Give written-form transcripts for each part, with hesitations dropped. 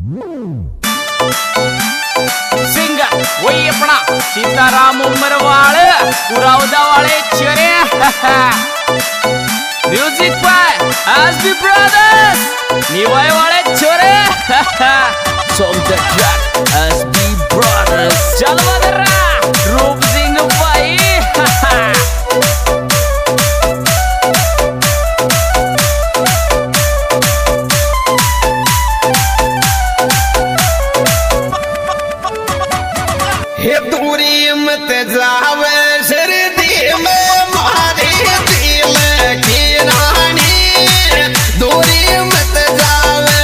singer वही अपना सीताराम उमर वाले कुराउदा वाले चेहरे म्यूजिक बाय एसबी ब्रदर्स निवाय वाले छोरे song the track SB Brothers चल बदरा रूप सिंह भाई हे दूरी मत जावे सर्दी में मारे दिल की रानी दूरी मत जावे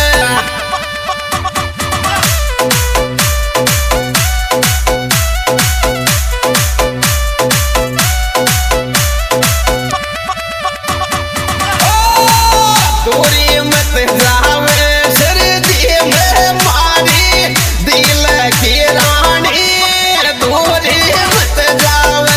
दूरी मत जावे सर्दी में मारे दिल की रानी दूरी मत जावे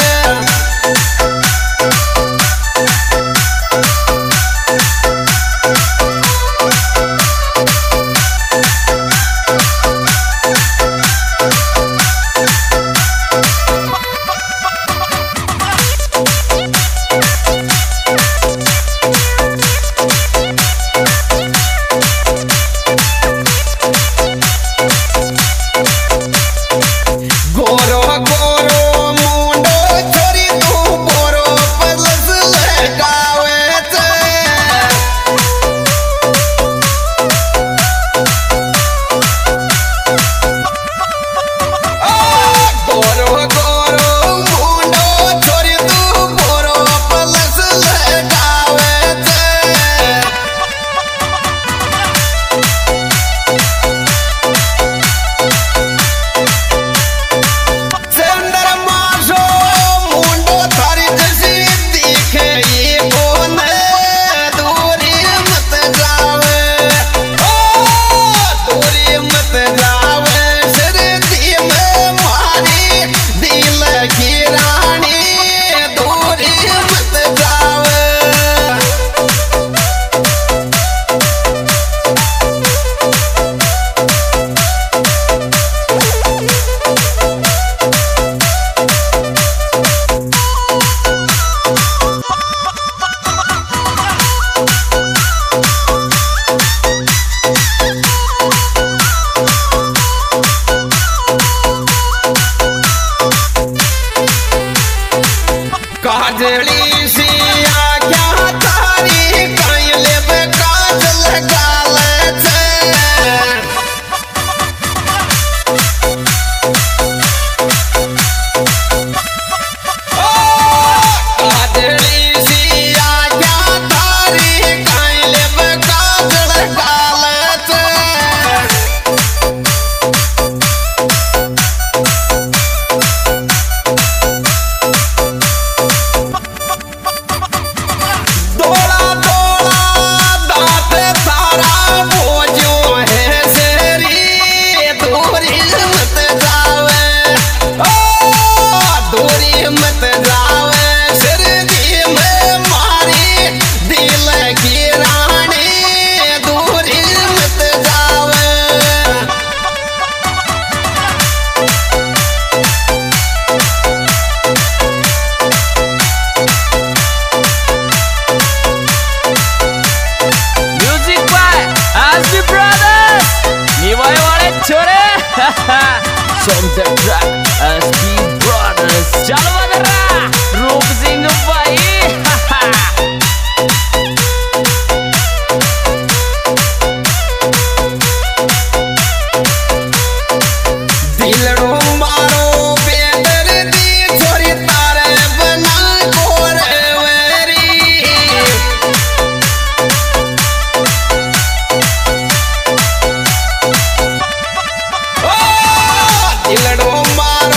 गोरो गोरो मुंडो छोरी तू गोरो पलस लगावे ते गोरो गोरो मुंडो छोरी तू गोरो पलस लगावे ते चंदर माशो मुंडो थारी जैसी दिखे ये कौन दूरी मत जावे दूरी मत जावे सर्दी में मारी दिल की रानी दूरी मत जावे काजली सी आख्या तारी कायले पे काजल गाले छे काजली सी आख्या तारी कायले पे काजल गाले छे दोला दोला दांत तारा बोझो है सेरी दूरी मत जावे दूरी मत जावे सर्दी में मारी दिल की रानी दूरी मत जावे म्यूजिक बाय एसबी ब्रदर्स निवाय वाले छोरे song the track SB Brothers चल बदरा रूप सिंह भाई दिलड़ो मारो बेदर्दी छोरी तारे बना गोरे वेरी दिलड़ो मारो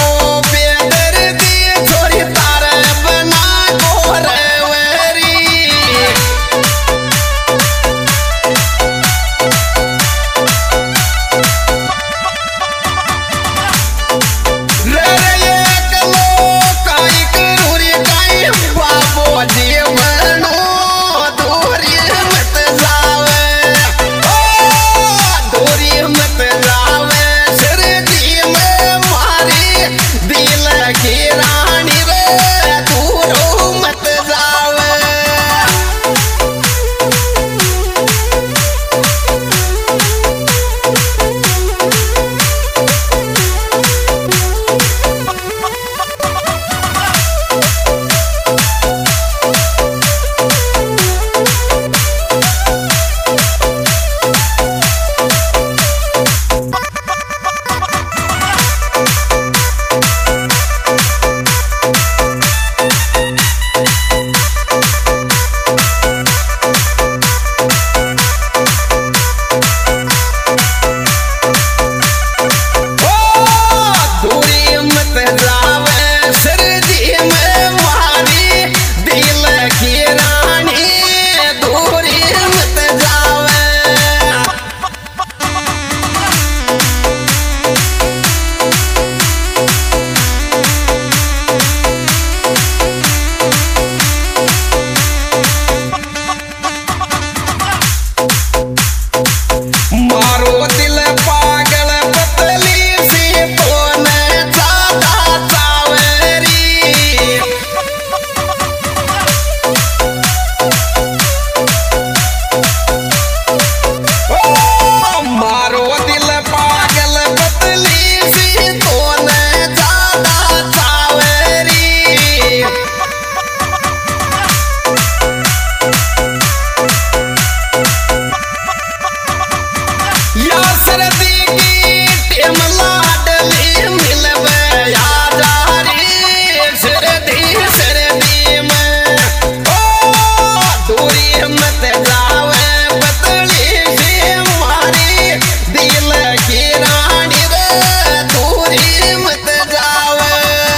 सर्दी की टेम लाडली मिलवे आ जा रे सर्दी सर्दी में ओ दूरी मत जावे बतली से मारी दिल की रानी रे दूरी मत जावे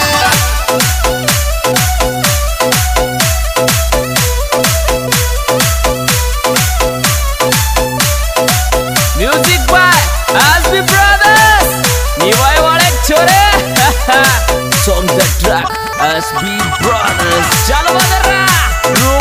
म्यूजिक बाय एसबी ब्रदर्स निवाय वाले छोरे song the track SB Brothers चलो बदरा